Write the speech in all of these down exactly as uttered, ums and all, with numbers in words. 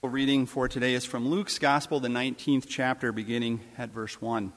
gospel reading for today is from Luke's gospel, the nineteenth chapter, beginning at verse one.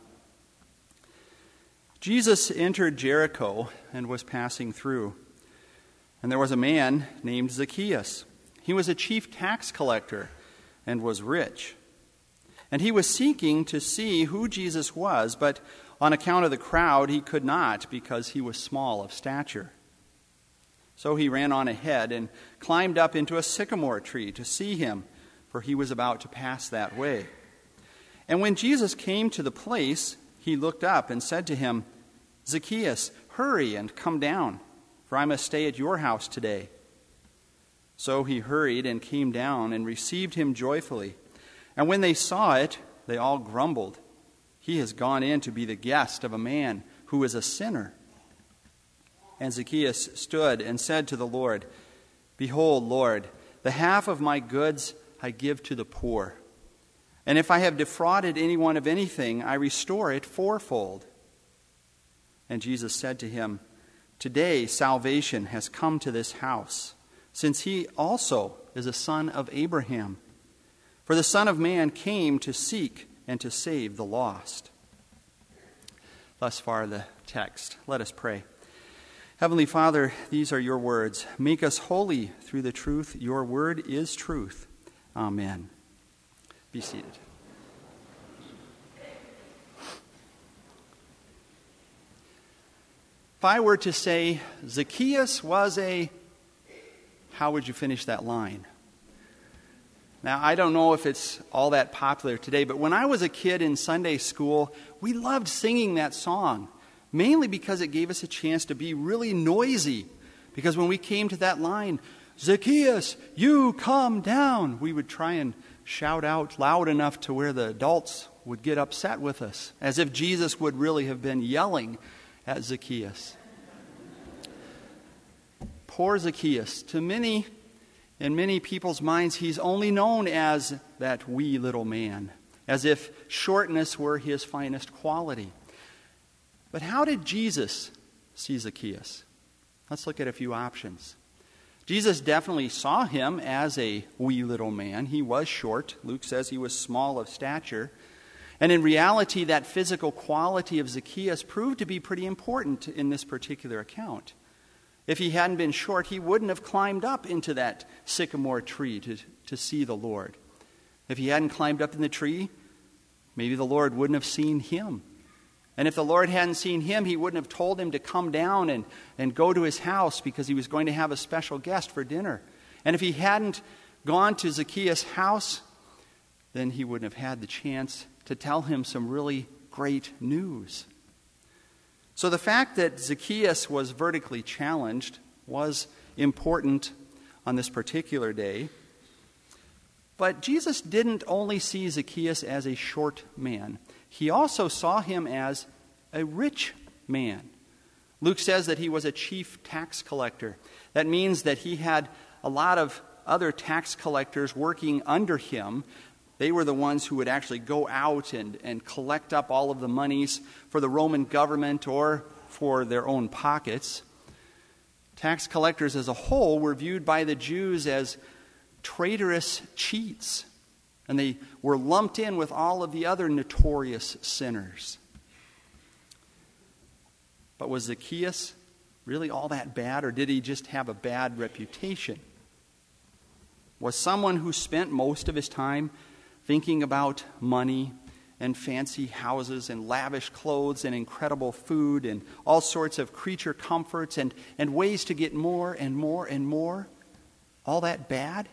Jesus entered Jericho and was passing through. And there was a man named Zacchaeus. He was a chief tax collector and was rich. And he was seeking to see who Jesus was, but on account of the crowd he could not, because he was small of stature. So he ran on ahead and climbed up into a sycamore tree to see him, for he was about to pass that way. And when Jesus came to the place, he looked up and said to him, "Zacchaeus, hurry and come down, for I must stay at your house today." So he hurried and came down and received him joyfully. And when they saw it, they all grumbled, "He has gone in to be the guest of a man who is a sinner." And Zacchaeus stood and said to the Lord, "Behold, Lord, the half of my goods I give to the poor. And if I have defrauded anyone of anything, I restore it fourfold." And Jesus said to him, "Today salvation has come to this house, since he also is a son of Abraham. For the Son of Man came to seek and to save the lost." Thus far the text. Let us pray. Heavenly Father, these are your words. Make us holy through the truth. Your word is truth. Amen. Be seated. If I were to say Zacchaeus was a, how would you finish that line? Now, I don't know if it's all that popular today, but when I was a kid in Sunday school, we loved singing that song. Mainly because it gave us a chance to be really noisy. Because when we came to that line, "Zacchaeus, you come down," we would try and shout out loud enough to where the adults would get upset with us, as if Jesus would really have been yelling at Zacchaeus. Poor Zacchaeus. To many, in many people's minds, he's only known as that wee little man, as if shortness were his finest quality. But how did Jesus see Zacchaeus? Let's look at a few options. Jesus definitely saw him as a wee little man. He was short. Luke says he was small of stature. And in reality, that physical quality of Zacchaeus proved to be pretty important in this particular account. If he hadn't been short, he wouldn't have climbed up into that sycamore tree to, to see the Lord. If he hadn't climbed up in the tree, maybe the Lord wouldn't have seen him. And if the Lord hadn't seen him, he wouldn't have told him to come down and, and go to his house because he was going to have a special guest for dinner. And if he hadn't gone to Zacchaeus' house, then he wouldn't have had the chance to tell him some really great news. So the fact that Zacchaeus was vertically challenged was important on this particular day. But Jesus didn't only see Zacchaeus as a short man. He also saw him as a rich man. Luke says that he was a chief tax collector. That means that he had a lot of other tax collectors working under him. They were the ones who would actually go out and, and collect up all of the monies for the Roman government or for their own pockets. Tax collectors as a whole were viewed by the Jews as traitorous cheats. And they were lumped in with all of the other notorious sinners. But was Zacchaeus really all that bad, or did he just have a bad reputation? Was someone who spent most of his time thinking about money and fancy houses and lavish clothes and incredible food and all sorts of creature comforts and, and ways to get more and more and more, all that bad?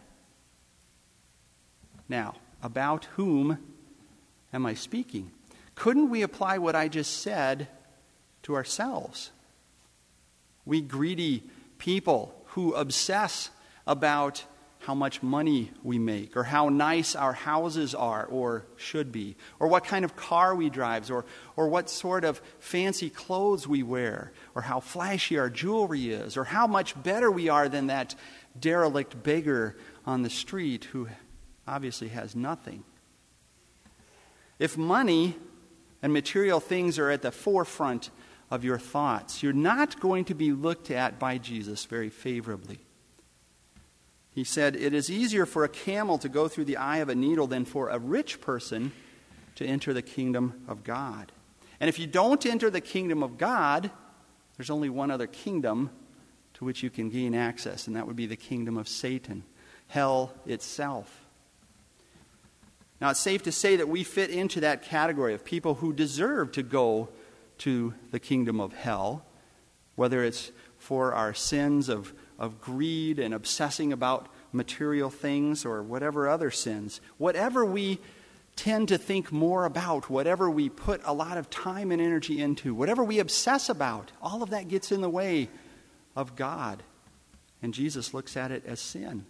Now, about whom am I speaking? Couldn't we apply what I just said to ourselves? We greedy people who obsess about how much money we make, or how nice our houses are or should be, or what kind of car we drive, or, or what sort of fancy clothes we wear, or how flashy our jewelry is, or how much better we are than that derelict beggar on the street who obviously has nothing. If money and material things are at the forefront of your thoughts, you're not going to be looked at by Jesus very favorably. He said, "It is easier for a camel to go through the eye of a needle than for a rich person to enter the kingdom of God." And if you don't enter the kingdom of God, there's only one other kingdom to which you can gain access, and that would be the kingdom of Satan, hell itself. Now, it's safe to say that we fit into that category of people who deserve to go to the kingdom of hell, whether it's for our sins of, of greed and obsessing about material things or whatever other sins. Whatever we tend to think more about, whatever we put a lot of time and energy into, whatever we obsess about, all of that gets in the way of God. And Jesus looks at it as sin.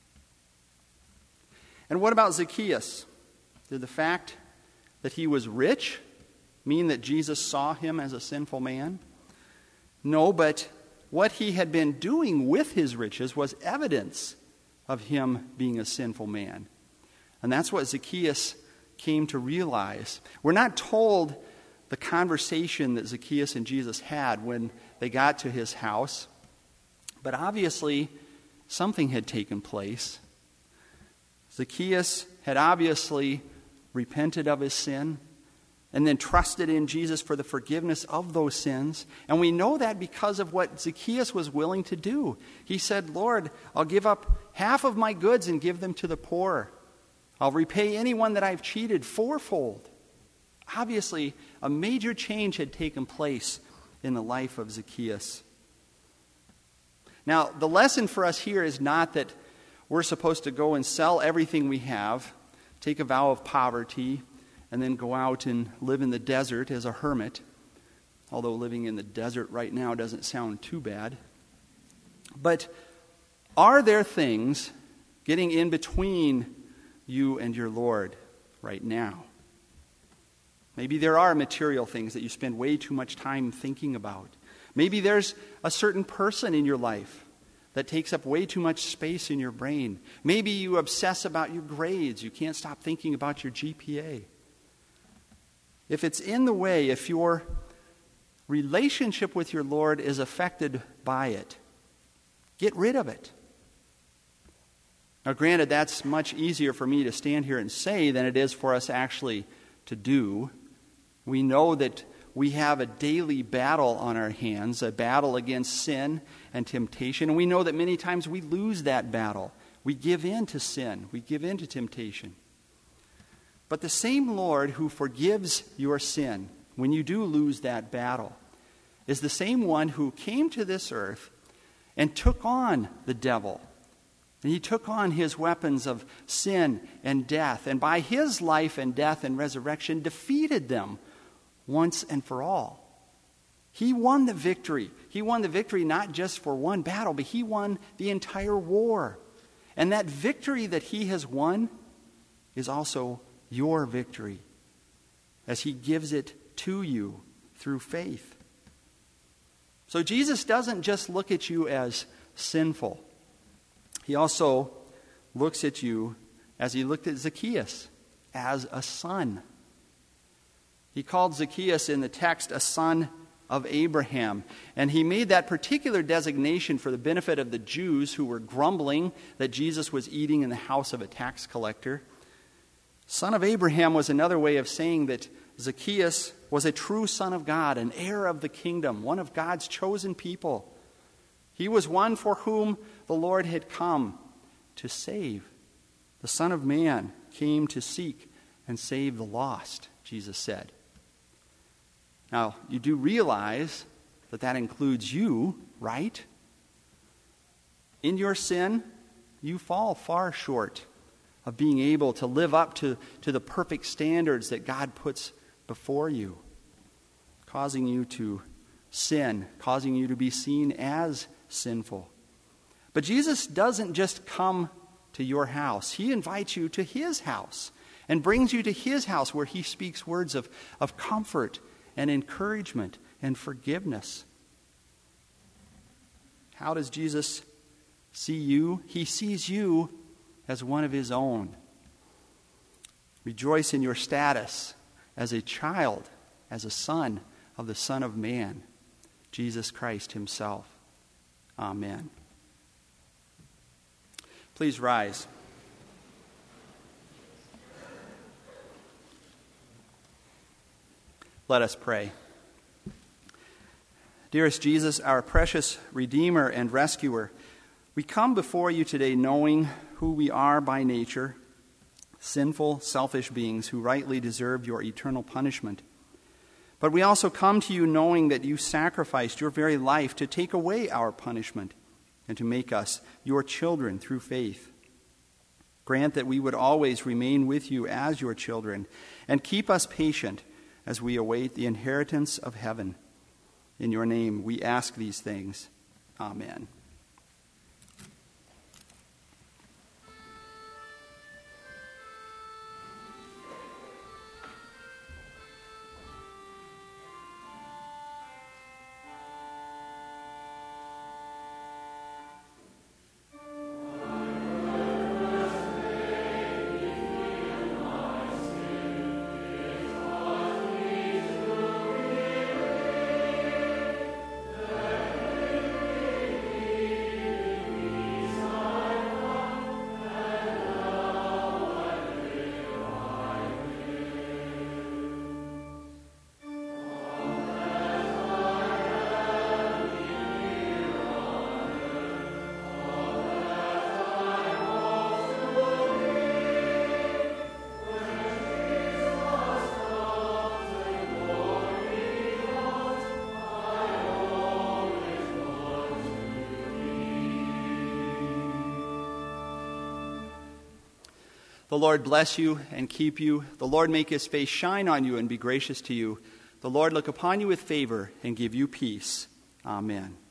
And what about Zacchaeus? Did the fact that he was rich mean that Jesus saw him as a sinful man? No, but what he had been doing with his riches was evidence of him being a sinful man. And that's what Zacchaeus came to realize. We're not told the conversation that Zacchaeus and Jesus had when they got to his house, but obviously something had taken place. Zacchaeus had obviously repented of his sin and then trusted in Jesus for the forgiveness of those sins. And we know that because of what Zacchaeus was willing to do. He said, "Lord, I'll give up half of my goods and give them to the poor. I'll repay anyone that I've cheated fourfold." Obviously, a major change had taken place in the life of Zacchaeus. Now, the lesson for us here is not that we're supposed to go and sell everything we have, take a vow of poverty, and then go out and live in the desert as a hermit. Although living in the desert right now doesn't sound too bad. But are there things getting in between you and your Lord right now? Maybe there are material things that you spend way too much time thinking about. Maybe there's a certain person in your life that takes up way too much space in your brain. Maybe you obsess about your grades. You can't stop thinking about your G P A. If it's in the way, if your relationship with your Lord is affected by it, get rid of it. Now, granted, that's much easier for me to stand here and say than it is for us actually to do. We know that we have a daily battle on our hands, a battle against sin and temptation. And we know that many times we lose that battle. We give in to sin. We give in to temptation. But the same Lord who forgives your sin when you do lose that battle is the same one who came to this earth and took on the devil. And he took on his weapons of sin and death. And by his life and death and resurrection, defeated them once and for all. He won the victory. He won the victory not just for one battle, but he won the entire war. And that victory that he has won is also your victory, as he gives it to you through faith. So Jesus doesn't just look at you as sinful. He also looks at you as he looked at Zacchaeus, as a son. He called Zacchaeus in the text a son of Abraham. And he made that particular designation for the benefit of the Jews who were grumbling that Jesus was eating in the house of a tax collector. Son of Abraham was another way of saying that Zacchaeus was a true son of God, an heir of the kingdom, one of God's chosen people. He was one for whom the Lord had come to save. The Son of Man came to seek and save the lost, Jesus said. Now, you do realize that that includes you, right? In your sin, you fall far short of being able to live up to, to the perfect standards that God puts before you, causing you to sin, causing you to be seen as sinful. But Jesus doesn't just come to your house. He invites you to his house and brings you to his house where he speaks words of, of comfort and encouragement and forgiveness. How does Jesus see you? He sees you as one of his own. Rejoice in your status as a child, as a son of the Son of Man, Jesus Christ himself. Amen. Please rise. Let us pray. Dearest Jesus, our precious Redeemer and Rescuer, we come before you today knowing who we are by nature, sinful, selfish beings who rightly deserve your eternal punishment. But we also come to you knowing that you sacrificed your very life to take away our punishment and to make us your children through faith. Grant that we would always remain with you as your children and keep us patient as we await the inheritance of heaven. In your name we ask these things. Amen. The Lord bless you and keep you. The Lord make his face shine on you and be gracious to you. The Lord look upon you with favor and give you peace. Amen.